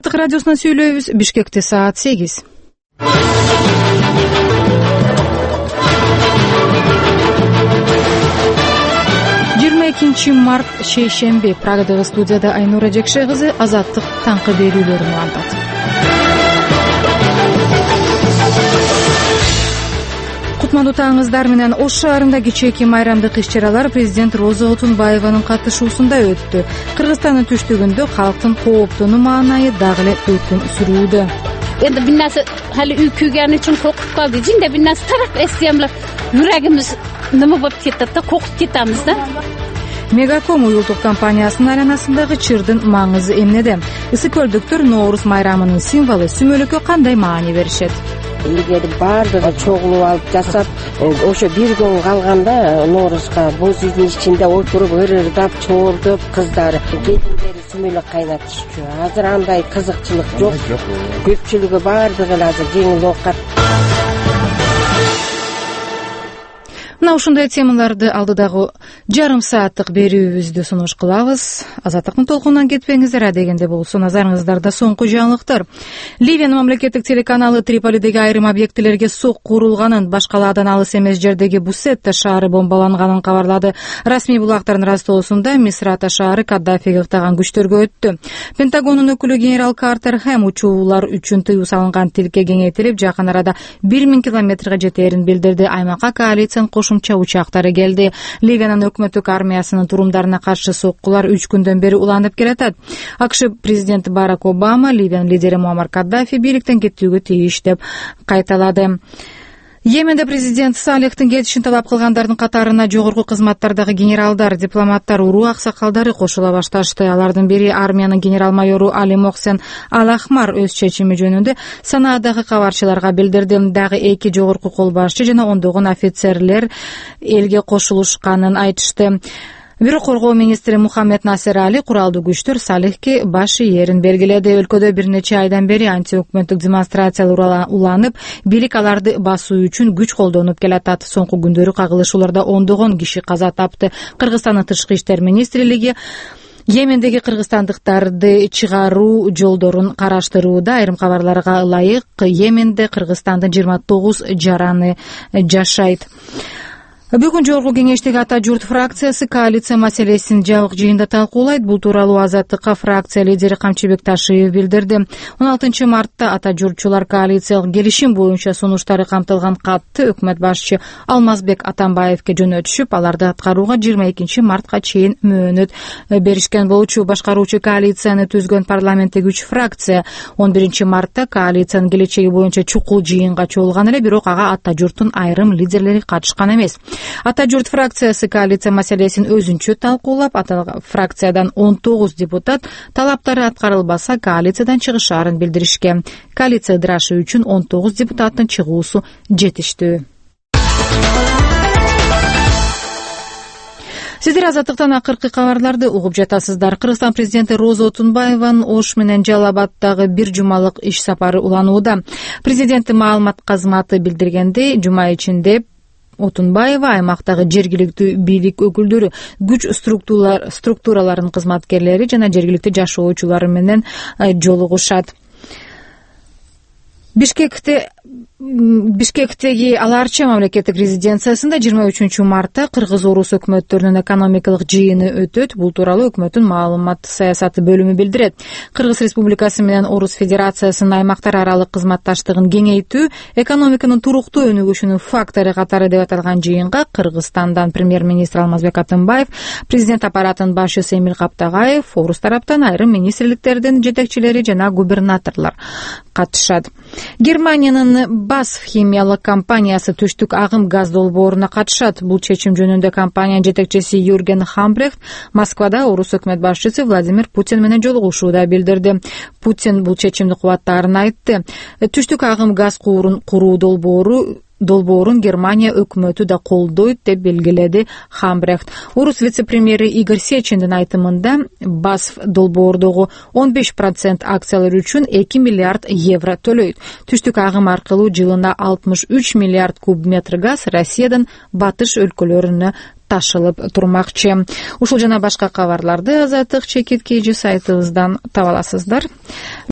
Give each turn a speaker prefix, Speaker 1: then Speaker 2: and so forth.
Speaker 1: Азаттык радиосунан сүйлөйбүз. Бишкекте саат 8. 22 март шейшемби. Прагадагы студияда Айнура Жекше кызы азаттык таңкы берүүлөрүн улантат. Кутмандуу таңыңыздар менен. Ош шаарында кичээки майрамдык иш-чаралар президент Роза Отунбаеванын катышуусунда өттү. Кыргызстандын түштүгүндө калктын кооптонуу маанайы дагы эле өкүм сүрүүдө.
Speaker 2: Endi bir narsa hali uy kuygani uchun qo'rqib qoldik. Jinda bir narsa taraf esiyamlar. Yuragimiz nima bo'lib ketadi-da, qo'rqib ketamiz-da.
Speaker 1: Мегаком уюлдук компаниясынын айланасындагы чырдын маңызы эмнеде? Ысык көлдүктөр Ноорус майрамынын символу сүмөлүккө кандай маани беришет?
Speaker 3: Илгери баардыгы чогулуп алып жасап, ошо бир күн калганда Ноорузга боз үйдүн ичинде отуруп, ырырдап, чоордоп, кыздар, келиндери сүмөлөк кайнатышчу. Азыр андай кызыкчылык жок. Көпчүлүгү баардыгы азыр жеңил оокат.
Speaker 1: Мына ушундай темаларды алдыдагы жарым сааттык берүүбүздө сунуш кылабыз. Азаттыктын толкунунан кетпеңиздер, адегенде болсо назарыңыздарда соңку жаңылыктар. Ливиянын мамлекеттик телеканалы Триполидеги айрым объектилерге сокку урулганын, башкалардан алыс эмес жердеги Бусетта шаары бомбаланганын кабарлады. Расмий булактардын растоосунда Мисрата шаары Каддафиге ыктаган күчтөргө өттү. Пентагонун өкүлү генерал Картер Хэм учуулар үчүн тыюу салынган тилке кеңейтилип, жакын арада 1000 километрге жетээрин билдирди. Аймакка коалициянын кошумча учактары келди. Ливиянын өкмөттүк армиясынын турумдарына каршы соккулар 3 күндөн бери уланып келатат. АКШ президенти Барак Обама Ливиянын лидери Муаммар Каддафи бийликтен кетүүгө тийиш деп кайталады. Йеменде президент Салихтин кетишин талап кылгандардын катарына жогорку кызматтардагы генералдар, дипломаттар, уруу аксакалдары кошула башташты. Алардын бири армиянын генерал-майору Али Мохсен Ал-Ахмар өз чечими жөнүндө Санаадагы кабарчыларга билдирди. Дагы 2 жогорку кол башчы жана ондогон офицерлер элге кошулушканын айтышты. Бирок коргоо министри Мухаммед Насер Али куралдуу күчтөр Салихке баш ийерин белгиледи. Өлкөдө бир нече айдан бери антиөкмөттүк демонстрациялар уланып, бийлик аларды басуу үчүн күч колдонуп келатат. Соңку күндөрү кагылышууларда ондогон киши каза тапты. Кыргызстандын тышкы иштер министрлиги Йемендеги кыргызстандыктарды чыгаруу жолдорун караштырууда. Айрым кабарларга ылайык, Йеменде Кыргызстандын 29 жараны жашайт. Бүгүн жогорку кеңештеги Ата журт фракциясы коалиция маселесин жабык жыйында талкуулайт. Бул тууралуу Азаттыкка фракция лидери Камчыбек Ташиев билдирди. 16 мартта Ата журтчулар коалициялык келишим боюнча сунуштары камтылган катты өкмөт башчы Алмазбек Атамбаевке жөнөтүшүп, аларды аткарууга 22 мартка чейин мөөнөт беришкен болчу. Башкаруучу коалицияны түзгөн парламенттеги 3 фракция 11 мартта коалициянын келечеги боюнча чукул жыйынга чогулган эле, бирок ага Ата журттун айрым лидерлери катышкан эмес. Ата журт фракциясы коалиция маселесин өзүнчө талкуулап, ата фракциядан 19 депутат талаптары аткарылбаса коалициядан чыгышаарын билдиришкен. Коалиция ыдырашы үчүн 19 депутаттын чыгуусу жетиштүү. Сиздер Азаттыктан акыркы кабарларды угуп жатасыздар. Кыргызстан президенти Роза Отунбаеванын Ош менен Жалал Абадтагы бир жумалык иш сапары уланууда. Президенттин маалымат кызматы билдиргендей, жума ичинде Отунбаева аймактагы жергиликтүү бийлик өкүлдөрү, күч структураларынын кызматкерлери жана жергиликтүү жашоочулар менен жолугушат. Бишкектеги Аларча мамлекеттик резиденциясында 23 мартта Кыргыз-Орус өкмөттөрүнүн экономикалык жыйыны өтөт. Бул тууралуу өкмөттүн маалымат саясаты бөлүмү билдирет. Кыргыз Республикасы менен Орус Федерациясынын аймактар аралык кызматташтыгын кеңейтүү, экономиканын туруктуу өнүгүшүнүн фактору катары деп аталган жыйынга Кыргызстандан премьер-министр Алмазбек Атамбаев, президент аппаратынын башчысы Эмил Каптагаев, Орус тараптан айрым министрликтердин жетекчилери жана губернаторлор катышат. Германиянын Басф химиялык компаниясы түштүк агым газ долбооруна катышат. Бул чечим жөнүндө компаниянын жетекчиси Юрген Хамбрехт Москвада Орус өкмөт башчысы Владимир Путин менен жолугушууда билдирди. Путин бул чечимди кубаттаарын айтты. Түштүк агым газ куурун куруу долбоорун Германия өкмөтү да колдойт деп белгиледи Хамбрехт. Орус вице-премьери Игорь Сечиндин айтымында Басф долбоордогу 15% акциялар үчүн 2 миллиард евро төлөйт. Түштүк агым аркылуу жылына 63 миллиард куб метр газ Россиядан батыш өлкөлөрүнө ташылып турмакчы. Ушул жана башка кабарларды Азаттык чекит KG сайтыбыздан таба аласыздар.